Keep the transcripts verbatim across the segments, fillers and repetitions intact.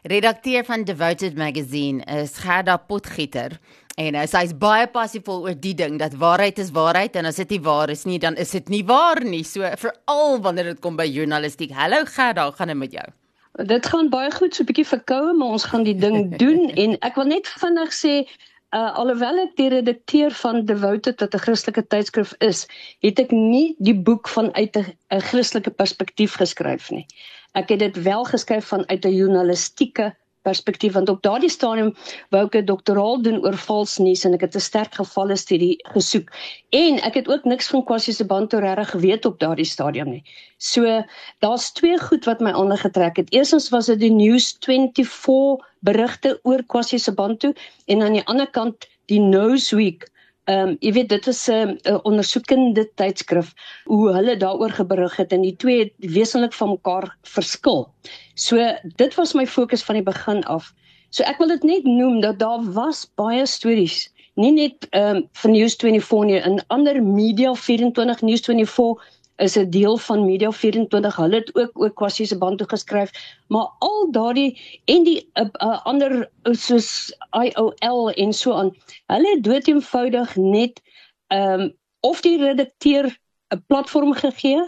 Redakteur van Devoted Magazine is Gerda Potgieter. En uh, sy is baie passievol oor die ding, dat waarheid is waarheid, en as dit nie waar is nie, dan is dit nie waar nie. So, veral wanneer dit kom by journalistiek. Hallo Gerda, hoe gaan dit met jou? Dit gaan baie goed, so 'n bietjie verkoue, maar ons gaan die ding doen. En ek wil net vinnig sê, uh, alhoewel ek die redakteur van Devoted, wat 'n Christelike tydskrif is, het ek nie die boek vanuit 'n Christelike perspektief geskryf nie. Ek het dit wel geskryf vanuit 'n journalistieke perspektief, want op daardie stadium wou ek 'n doktoraal doen oor vals nuus en ek het 'n sterk gevalle studie gesoek. En ek het ook niks van Kwasi Sibantu regtig geweet op daardie stadium nie. So, daar's twee goed wat my aandag getrek het. Eerstens was dit die News vyf berigte oor Kwasi Sibantu en aan die ander kant die Newsweek. Um, jy weet, dit is 'n um, uh, ondersoekende tydskrif, hoe hulle daaroor geberig het, en die twee het wesenlik van mekaar verskil. So, dit was my fokus van die begin af. So, ek wil dit net noem, dat daar was baie stories, nie net um, van News vyf nie, in ander Media vyf en twintig, News vyf is 'n deel van Media vyf en twintig, hulle het ook oor Kwasi Sibantu geskryf, maar al daardie, en die uh, uh, ander, soos I O L en so aan, hulle het dood eenvoudig net, um, of die redakteur 'n platform gegee,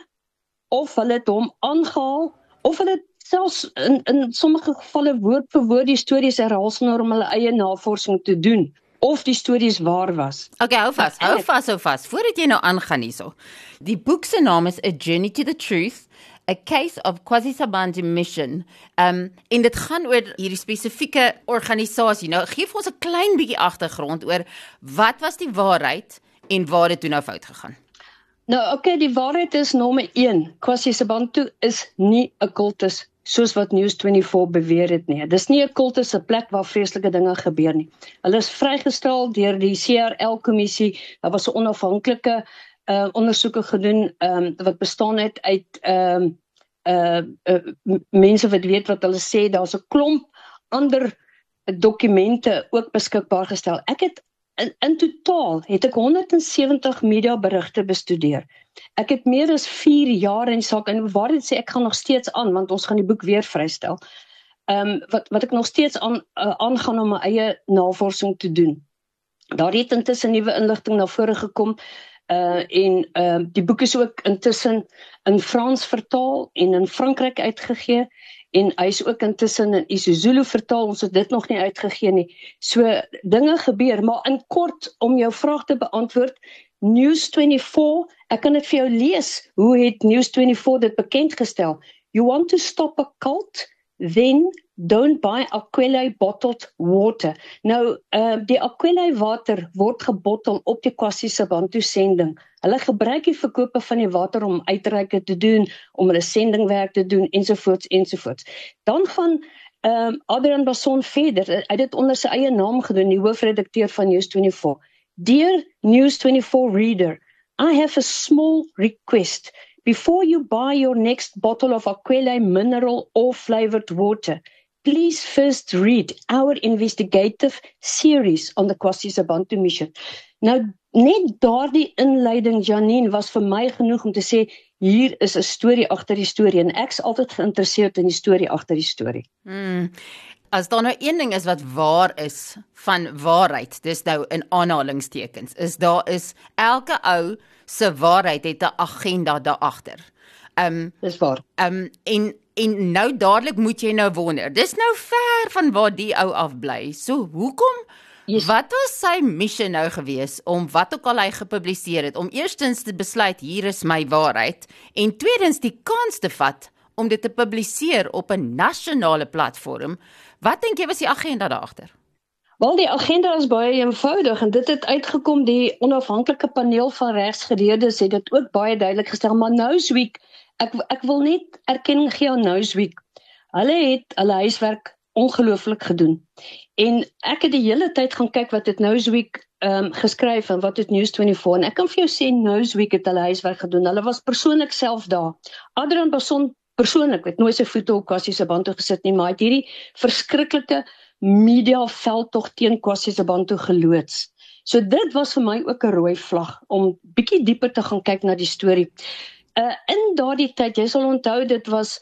of hulle het hom aangehaal, of hulle het selfs in, in sommige gevalle woord vir woord die stories herhaal sonder om hulle eie navorsing te doen, of die stories waar was. Ok, hou vas, hou vas, hou vas, voordat jy nou aangaan hierso. Die boek se naam is A Journey to the Truth, A Case of Kwasi Sibantu Mission, um, en dit gaan oor hierdie spesifieke organisasie. Nou, geef ons 'n klein bietjie agtergrond oor wat was die waarheid en waar het toe nou fout gegaan? Nou, oké, okay, die waarheid is nommer een, Kwasi Sibantu is nie 'n kultus, soos wat News vyf beweer het nie. Dis nie 'n kultus, 'n plek waar vreeslike dinge gebeur nie. Hulle is vrygestel deur die C R L-kommissie, daar was 'n onafhanklike uh, ondersoeke gedoen, um, wat bestaan het uit um, uh, uh, mense wat weet wat hulle sê, daar's 'n klomp ander dokumente ook beskikbaar gestel. Ek het In, in totaal het ek honderd sewentig mediaberigte bestudeer. Ek het meer as vier jaar in die saak, en waar dit sê, ek gaan nog steeds aan, want ons gaan die boek weer vrystel, um, wat, wat ek nog steeds aan, uh, aangaan om my eie navorsing te doen. Daar het intussen nuwe inligting na vore gekom, uh, en uh, die boek is ook intussen in Frans vertaal en in Frankryk uitgegee, en hy is ook intussen in isiZulu vertaal, ons het dit nog nie uitgegee nie. So, dinge gebeur, maar in kort, om jou vraag te beantwoord, News vyf, ek kan dit vir jou lees, hoe het News vyf dit bekendgestel? You want to stop a cult? Then don't buy Aquila bottled water. Nou, uh, die Aquila water word gebottel op die Kwasi Sibantu sending. Hulle gebruik die verkope van die water om uitreike te doen, om hulle sendingwerk te doen, ensovoorts, ensovoorts. Dan gaan um, Adrian Basson verder, hy het dit onder sy eie naam gedoen, die hoofredakteur van News vyf. Dear News vyf reader, I have a small request. Before you buy your next bottle of Aquila mineral or flavored water, please first read our investigative series on the Kwasi Sibantu mission. Nou, net daardie inleiding, Janine, was vir my genoeg om te sê, hier is 'n storie agter die storie, en ek's altyd geïnteresseerd in die storie agter die storie. Hmm. As daar nou een ding is wat waar is van waarheid, dis nou in aanhalingstekens, is daar is elke ou se waarheid het 'n agenda daar agter. Um, dis waar. Um, en, en nou dadelik moet jy nou wonder, dis nou ver van waar die ou afbly, so hoekom, yes. Wat was sy missie nou gewees, om wat ook al hy gepubliseer het, om eerstens te besluit, hier is my waarheid, en tweedens die kans te vat, om dit te publiseer op 'n nasionale platform. Wat dink jy was die agenda daagter? Wel, die agenda is baie eenvoudig, en dit het uitgekom, die onafhanklike paneel van regsgeleerdes het dit ook baie duidelik gestel, maar Newsweek, ek, ek wil net erkenning gee aan Newsweek, hulle het hulle huiswerk ongelooflik gedoen, en ek het die hele tyd gaan kyk wat het Newsweek um, geskryf, en wat het News vyf, en ek kan vir jou sê, Newsweek het hulle huiswerk gedoen, hulle was persoonlik self daar. Adrian Basson persoonlik het nooit sy voete op Kwasi Sibantu gesit nie, maar het hierdie verskriklike media veldtog teen Kwasi Sibantu geloods. So dit was vir my ook 'n rooi vlag, om bietjie dieper te gaan kyk na die storie. Uh, in daardie tyd, jy sal onthou, dit was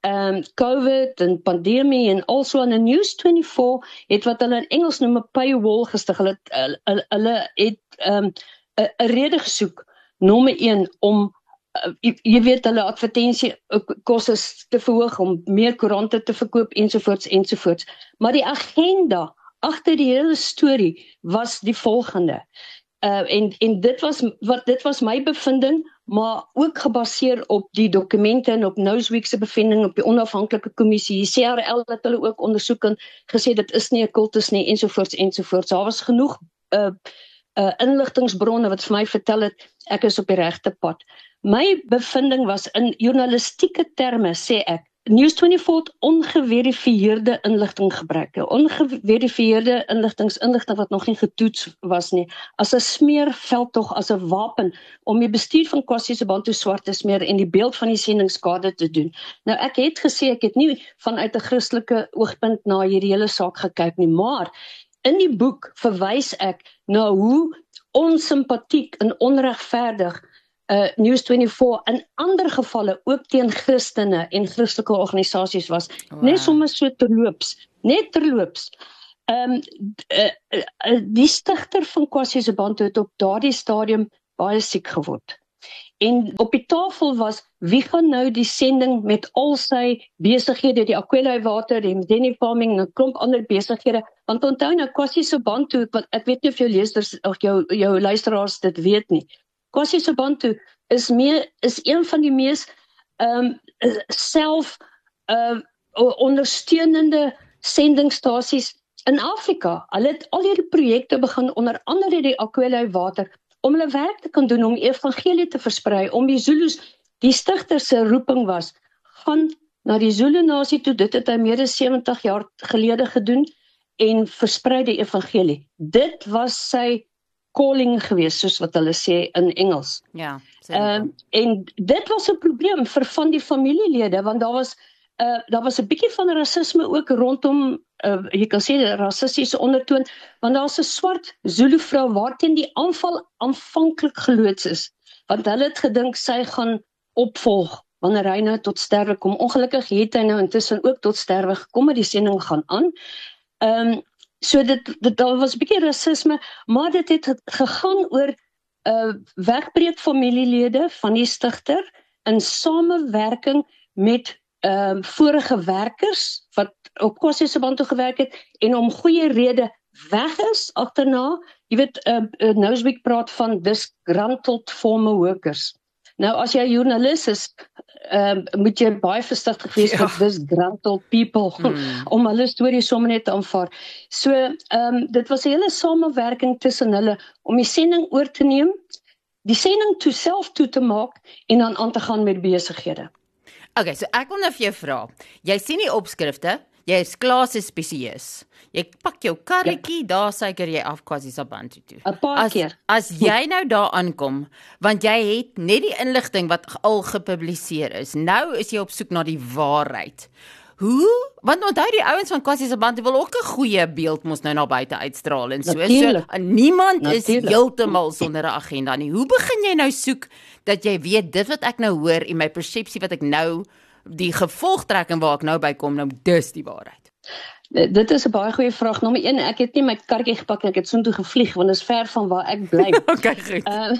um, COVID en pandemie en also aan 'n News vyf het wat hulle in Engels noem 'n paywall gestig. Hulle hulle, hulle het 'n um, 'n rede gesoek, nommer een, om uh, jy, jy weet hulle advertensie koste te verhoog, om meer koerante te verkoop ensovoorts ensovoorts. Maar die agenda agter die hele storie was die volgende. Uh, en en dit was wat dit was my bevinding, maar ook gebaseer op die dokumente en op Newsweek se bevinding op die onafhanklike kommissie. Die C R L het hulle ook ondersoek en gesê dit is nie 'n kultus nie ensovoorts ensovoorts. Daar was genoeg uh, uh, inligtingbronne wat vir my vertel het ek is op die regte pad. My bevinding was in journalistieke terme, sê ek, News vyf het ongeverifieerde inligting gebruik. Ongeverifieerde inligtings, inligting wat nog nie getoets was nie, as 'n smeerveldtog, as 'n wapen, om die bestuur van Kwasi Sebantu swart te smeer en die beeld van die sending skade te doen. Nou ek het gesê, ek het nie vanuit 'n Christelike oogpunt na hierdie hele saak gekyk nie, maar in die boek verwys ek na hoe onsympatiek en onregverdig Uh, News vyf in ander gevalle ook teen Christene en Christelike organisasies was, wow. Net sommer so terloops, net terloops. Um, uh, uh, die stigter van Kwasi Sebantu het op daardie stadium baie siek geword. En op die tafel was, wie gaan nou die sending met al sy besighede, die Akwelai water, die Mdeni farming en 'n klomp ander besighede, want onthou nou Kwasi Sebantu, wat ek weet nie of jou leerders of jou jou luisteraars dit weet nie. Kwasi Sebantu is meer is een van die mees um, self uh, ondersteunende sendingstasies in Afrika. Hulle het al hierdie projekte begin, onder andere die Akwelai water, om hulle werk te kan doen, om evangelie te versprei, om die Zulus, die stigter se roeping was, gaan na die Zulu nasie toe, dit het hy meer as sewentig jaar gelede gedoen, en versprei die evangelie. Dit was sy calling geweest, soos wat hulle sê in Engels. Ja. Um, en dit was 'n probleem vir van die familielede, want daar was uh, daar was 'n bietjie van rasisme ook rondom, uh, jy kan sê rassistiese ondertoon, want daar's 'n swart Zulu vrou waarteen die aanval aanvanklik geloods is, want hulle het gedink sy gaan opvolg wanneer hy nou tot sterwe kom. Ongelukkig het hy nou intussen ook tot sterwe gekom, maar die sending gaan aan. Ehm um, So dit, dit daar was 'n bietjie rasisme, maar dit het gegaan oor uh, wegbreek familielede van die stigter in samewerking met uh, vorige werkers wat op Kwasi Sebantu gewerk het en om goeie rede weg is agterna. Jy weet, uh, uh, Newsweek praat van disgruntled former workers. Nou as jy joernalis is, uh, moet jy baie versigtig wees ja. met disgruntled people, hmm. om hulle storie sommer net te aanvaar. So, um, dit was 'n hele samewerking tussen hulle, om die sending oor te neem, die sending toe self toe te maak, en dan aan te gaan met besighede. Okay, so ek wil nou vir jou vra, jy sien die opskrifte, jy is klase spesieus. Jy pak jou karretjie, ja. daar suiker jy af Kwasi Sebantu toe. 'n paar as, keer. As jy nou daar aankom, want jy het net die inligting wat al gepubliseer is. Nou is jy op soek na die waarheid. Hoe? Want onthou die ouens van Kwasi Sebantu wil ook 'n goeie beeld mos nou na buite uitstraal en so. Natuurlijk. So niemand Natuurlijk. is heeltemal sonder 'n agenda nie. Hoe begin jy nou soek dat jy weet dit wat ek nou hoor en my persepsie wat ek nou die gevolgtrekking waar ek nou by kom, nou dis die waarheid. Dit is 'n baie goeie vraag. Nommer een, ek het nie my karretjie gepak en ek het soontoe gevlieg, want dit is ver van waar ek bly. Okay, goed. Uh,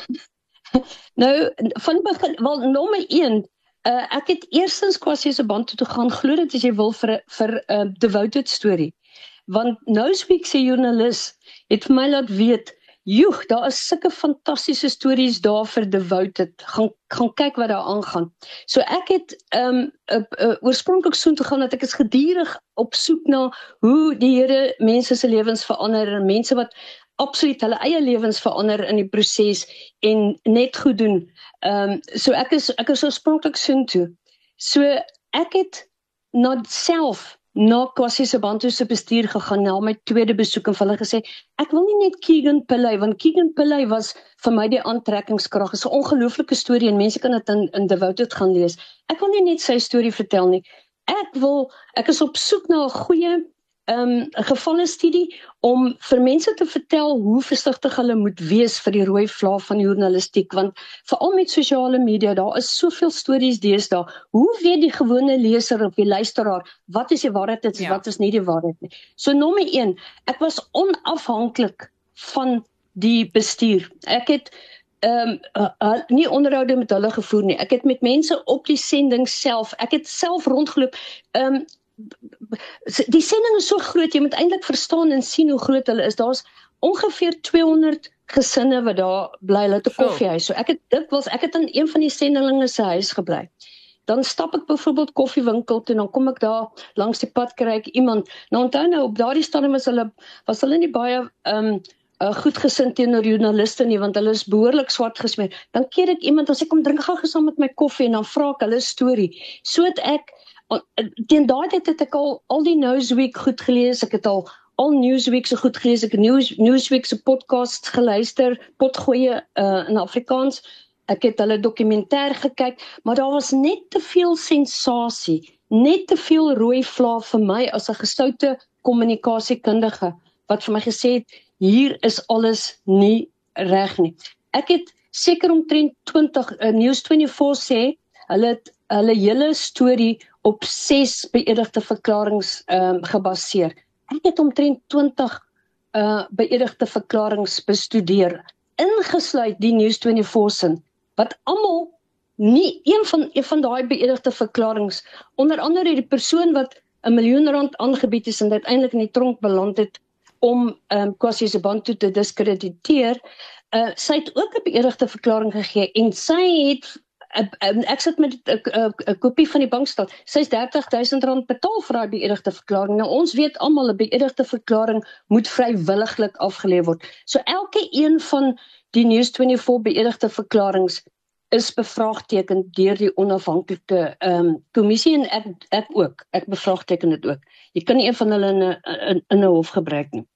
nou, van begin, wel, nommer een, uh, ek het eerstens Kwasi Sebantu toe gaan, glo dit as jy wil, vir, vir uh, Devoted storie. Want Newsweek se joernalis het vir my laat weet, joeg, daar is sulke fantastiese stories daar vir Devoted. Gaan, gaan kyk wat daar aangaan. So ek het um, uh, uh, oorspronklik soontoe gaan, dat ek is gedurig op soek na hoe die Here mense se lewens verander, en mense wat absoluut hulle eie lewens verander in die proses en net goed doen. Um, so ek is, ek is oorspronklik soontoe. So ek het na self na Kwasi Sebantu se bestuur gegaan, na my tweede besoek, en vir hulle gesê, ek wil nie net Keegan Pillay, want Keegan Pillay was vir my die aantrekkingskrag, is 'n ongelooflike storie, en mense kan dit in, in Devoted gaan lees. Ek wil nie net sy storie vertel nie, ek wil, ek is op soek na 'n goeie um, 'n gevalle studie om vir mense te vertel hoe versigtig hulle moet wees vir die rooi vlaag van journalistiek, want veral met sosiale media, daar is soveel stories deesdae. Hoe weet die gewone leser of die luisteraar wat is die waarheid en ja. wat is nie die waarheid nie? So nommer een, ek was onafhanklik van die bestuur. Ek het Um, uh, uh, nie onderhoude met hulle gevoer nie. Ek het met mense op die sending self, ek het self rondgeloop. Um, die sending is so groot, jy moet eintlik verstaan en sien hoe groot hulle is. Daar's ongeveer tweehonderd gesinne wat daar bly, hulle het 'n koffiehuis. So ek het dit was ek het in een van die sendinge se huis gebly. Dan stap ek byvoorbeeld koffiewinkel toe, dan kom ek daar langs die pad kry ek iemand. Nou onthou nou op daardie stadium was hulle was hulle nie baie um, Uh, goed gesind teenoor joernaliste nie, want hulle is behoorlik swart gesmeer. Dan keer ek iemand, as ek kom drink gou saam met my koffie en dan vra ek hulle storie. So het ek, uh, teen daai tyd het ek al, al die Newsweek goed gelees, ek het al al Newsweek so goed gelees, ek het News, Newsweek se podcast geluister, potgoeie uh, in Afrikaans, ek het hulle dokumentêr gekyk, maar daar was net te veel sensasie, net te veel rooi vlaag vir my as 'n gesoute kommunikasiekundige, wat vir my gesê het, hier is alles nie reg nie. Ek het seker omtrent twintig, uh, News vyf-entoe sê, hulle het hulle hele storie op ses beëdigde verklaringe um, gebaseer. Ek het omtrent twintig uh, beëdigde verklaringe bestudeer, ingesluit die News vyf-entoe sin, wat almal nie een van een van daai beëdigde verklaringe, onder andere die persoon wat 'n miljoen rand aangebied is en uiteindelik in die tronk beland het, om um, Kwasi Sibantu te diskrediteer, uh, sy het ook 'n beëdigde verklaring gegee, en sy het, uh, uh, ek sit met 'n kopie van die bankstat, sy is dertig duisend rand betaal vir haar beëdigde verklaring. Nou ons weet almal, 'n beëdigde verklaring moet vrywilliglik afgelê word. So elke een van die News vyf-entoe beëdigde verklaringe is bevraagteken deur die onafhanklike um, kommissie, en ek, ek ook, ek bevraagteken dit ook. Jy kan nie een van hulle in 'n in, in 'n hof gebruik nie.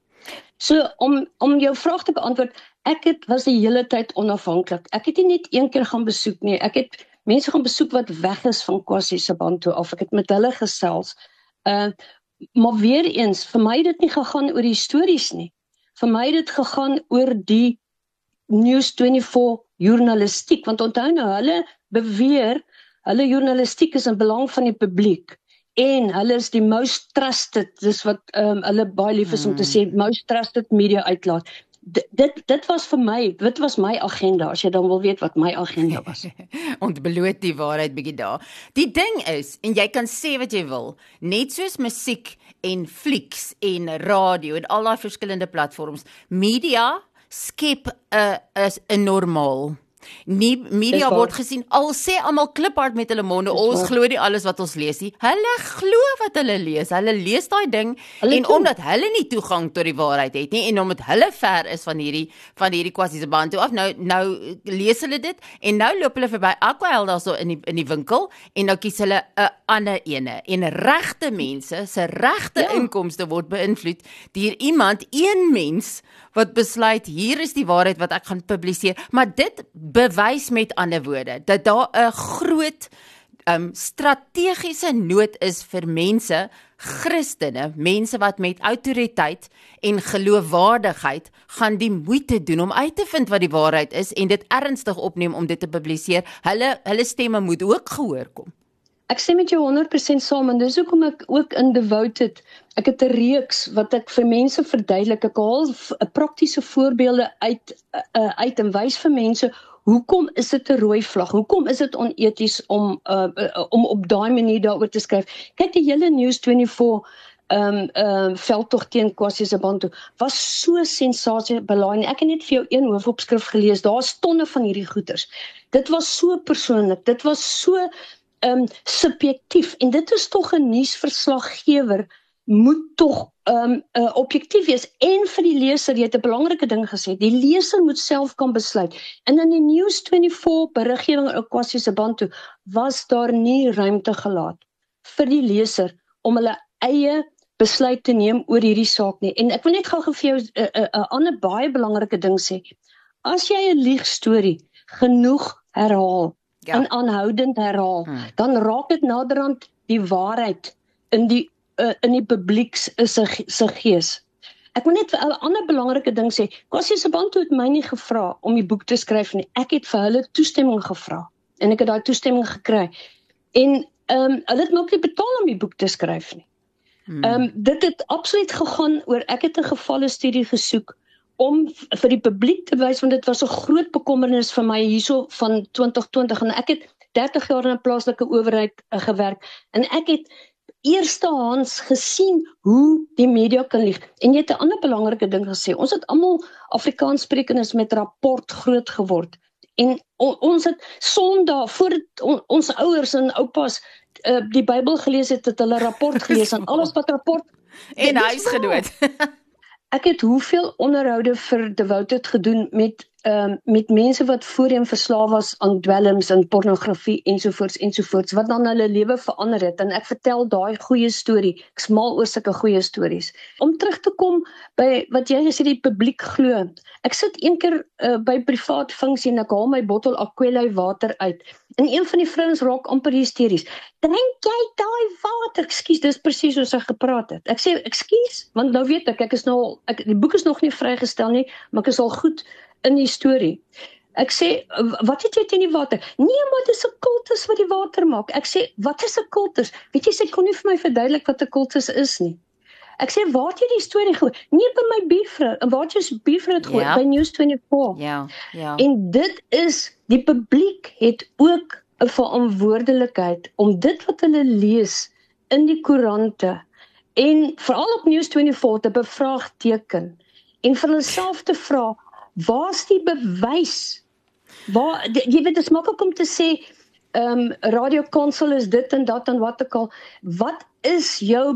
So, om, om jou vraag te beantwoord, ek het, was die hele tyd onafhanklik. Ek het nie net een keer gaan besoek nie, ek het mense gaan besoek wat weg is van Kwasi Sibantu af, ek het met hulle gesels, uh, maar weer eens, vir my het dit nie gegaan oor die stories nie, vir my het dit gegaan oor die News vyf-entoe journalistiek, want onthou nou, hulle beweer, hulle journalistiek is in belang van die publiek, en hulle is die most trusted, dis wat um, hulle baie lief is om te sê, most trusted media uitlaat. D dit, dit was vir my, dit was my agenda, as jy dan wil weet wat my agenda was. Ontbloot die waarheid bietjie daar. Die ding is, en jy kan sê wat jy wil, net soos musiek en flieks en radio en al daai verskillende platforms, media skep 'n 'n normaal. Nie media word gesien, al sê almal kliphard met hulle monde, ons glo nie alles wat ons lees nie. Hulle glo wat hulle lees. Hulle lees daai ding hulle en doen. Omdat hulle nie toegang tot die waarheid het nie en omdat hulle ver is van hierdie van hierdie Kwasi Sibantu af, nou nou lees hulle dit en nou loop hulle verby Aquael daarso in die in die winkel en nou kies hulle 'n ander ene. En regte mense se regte ja. inkomste word beïnvloed deur iemand, een mens wat besluit hier is die waarheid wat ek gaan publiseer, maar dit bewys met ander woorde, dat daar 'n groot um, strategiese nood is vir mense, Christene, mense wat met autoriteit en geloofwaardigheid gaan die moeite doen om uit te vind wat die waarheid is en dit ernstig opneem om dit te publiseer. Hulle, hulle stemme moet ook gehoor kom. Ek sê met jou honderd persent saam, en dis hoekom ek ook in Devoted, ek het 'n reeks wat ek vir mense verduidelik, ek haal praktiese voorbeelde uit, uh, uit en wys vir mense, hoekom is dit 'n rooi vlag, hoekom is dit oneties om, uh, uh, om op daai manier daaroor te skryf. Kyk, die hele News vyf-entoe um, uh, veldtog teen Kwasi Sibantu was so sensasiebelaai, ek het net vir jou een hoofopskrif gelees, daar is tonne van hierdie goeters. Dit was so persoonlik, dit was so Um, subjektief, en dit is tog 'n nuusverslaggewer moet tog um, uh, objektief wees, en vir die leser, jy het 'n belangrike ding gesê, die leser moet self kan besluit, en in die News vyf-entoe beriggewing oor Kwasi Sibantu was daar nie ruimte gelaat vir die leser om hulle eie besluit te neem oor hierdie saak nie, en ek wil net gou vir jou 'n uh, uh, uh, ander baie belangrike ding sê, as jy 'n liegstorie genoeg herhaal, ja. en aanhoudend herhaal, hmm. dan raak dit naderhand die waarheid in die uh, in die publiek se se gees. Ek wil net 'n ander belangrike ding sê. Kwasi Sibantu het my nie gevra om die boek te skryf nie. Ek het vir hulle toestemming gevra en ek het daai toestemming gekry. En ehm um, hulle het my ook nie betaal om die boek te skryf nie. Ehm hmm. um, dit het absoluut gegaan oor ek het 'n gevalle studie gesoek om vir die publiek te wys, want dit was 'n groot bekommernis vir my hierso van twintig twintig en ek het dertig jaar in 'n plaaslike owerheid uh, gewerk en ek het eerstehands gesien hoe die media kan lieg. En jy het 'n ander belangrike ding gesê. Ons het almal Afrikaanssprekendes met rapport groot geword. En on, ons het Sondag voor on, ons ouers en oupas uh, die Bybel gelees het, het hulle rapport gelees en alles wat rapport en huis gedood. Ek het hoeveel onderhoude vir Devoted gedoen met um, met mense wat voorheen verslaaf was aan dwelms en pornografie ensovoorts ensovoorts wat dan hulle lewe verander het en ek vertel daai goeie storie. Ek smal oor sulke goeie stories. Om terug te kom by wat jy gesê die publiek glo. Ek sit een keer uh, by privaat funksie en ek haal my bottel Aquelai water uit. En een van die vrouens raak amper hysteries. Drink jy daai water? Ekskuus, dis presies soos sy gepraat het. Ek sê ekskuus, want nou weet ek, ek is nou ek, die boek is nog nie vrygestel nie, maar ek is al goed in die storie. Ek sê, wat het jy teen die water? Nee, maar dis 'n kultus wat die water maak. Ek sê, wat is 'n kultus? Weet jy, sy kon nie vir my verduidelik wat 'n kultus is nie. Ek sê, waar het jy die storie gehoor? Nee, by my buurvrou. En waar het jy buurvrou het gehoor? Ja. By News vyf-en-twintig. Ja, ja. En dit is, die publiek het ook 'n verantwoordelikheid om dit wat hulle lees in die koerante en veral op News vyf-en-twintig te bevraagteken en vir hulle self te vra, waar's die bewys? Waar, die, jy weet, dit is maklik om te sê, um, Radio Kansel is dit en dat en wat ook al. Wat is jou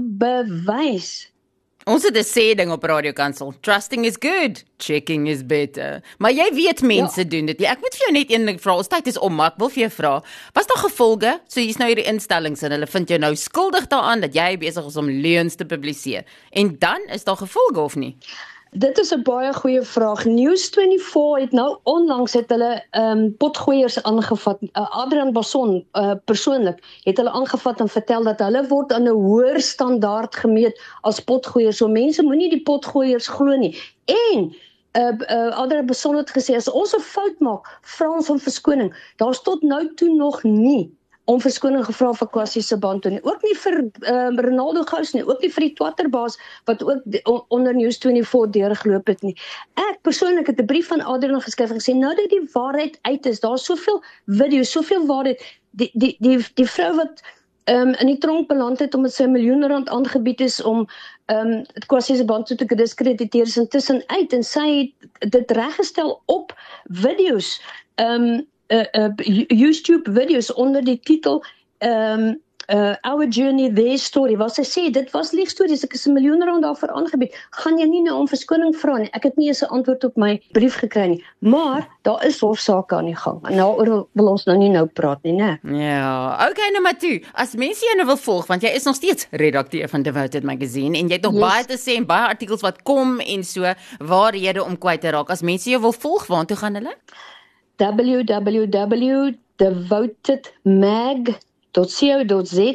bewys? Ons het 'n sê ding op Radio Kansel. Trusting is good, checking is better. Maar jy weet mense ja. doen dit. Ek moet vir jou net een ding vra. Ons tyd is om, maar ek wil vir jou vra. Was daar gevolge? So hier's nou hierdie instellings en hulle vind jou nou skuldig daaraan dat jy besig is om leuns te publiseer. En dan is daar gevolge of nie? Dit is 'n baie goeie vraag. News vyf-en-twintig het nou onlangs het hulle um, potgooiers aangevat. Uh, Adrian Basson uh, persoonlik het hulle aangevat en vertel dat hulle word aan 'n hoër standaard gemeet as potgooiers. So mense moenie die potgooiers glo nie. En uh, uh, Adrian Basson het gesê as ons 'n fout maak, vra ons om verskoning. Daar's tot nou toe nog nie om verskoning gevra vir Kwasi Sibantu nie. Ook nie vir um, Ronaldo Gous nie, ook nie vir die Twitterbaas wat ook de, on, onder News vyf-en-twintig deurgeloop het nie. Ek persoonlik het 'n brief van Adrian geskryf en gesê, nou dat die waarheid uit is, daar's soveel video's, soveel waarheid, die, die, die, die vrou wat um, in die tronk beland het omdat sy 'n miljoen rand aangebied is om um, Kwasi Sibantu te diskrediteer is intussen uit en sy het dit reggestel op video's. Um, Uh, uh, YouTube video's onder die titel um, uh, Our Journey, Their Story, waar sy sê, dit was liegstories, ek is 'n miljoen rand daarvoor aangebied, gaan jy nie nou om verskoning vra nie, ek het nie eens 'n antwoord op my brief gekry nie, maar daar is hofsaake aan die gang, en daaroor wil ons nou nie nou praat nie, né? Ja, okay, nou maar toe, as mense jy nou wil volg, want jy is nog steeds redakteur van Devoted Magazine, en jy het nog yes. baie te sê, en baie artikels wat kom, en so, waarhede om kwyt te raak, as mense jou wil volg, waartoe gaan hulle? w w w punt devoted mag dot co dot za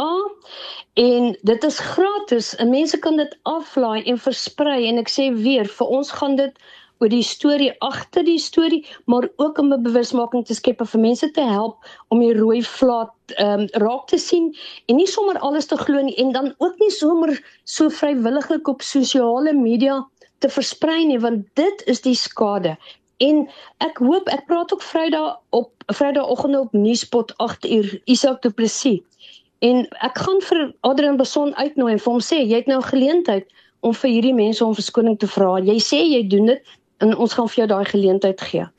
en dit is gratis en mense kan dit aflaai en versprei en ek sê weer, vir ons gaan dit oor die storie agter die storie, maar ook om 'n bewusmaking te skep en vir mense te help om die rooi vlaat um, raak te sien en nie sommer alles te glo nie en dan ook nie sommer so vrywilliglik op sosiale media te versprei nie, want dit is die skade. En ek hoop, ek praat ook Vrydag op Vrydagoggend op Nuuspot agt uur, Isak Du Plessis. En ek gaan vir Adrian Basson uitnooi en vir hom sê, jy het nou geleentheid om vir hierdie mense om verskoning te vra. Jy sê jy doen dit en ons gaan vir jou daai geleentheid gee.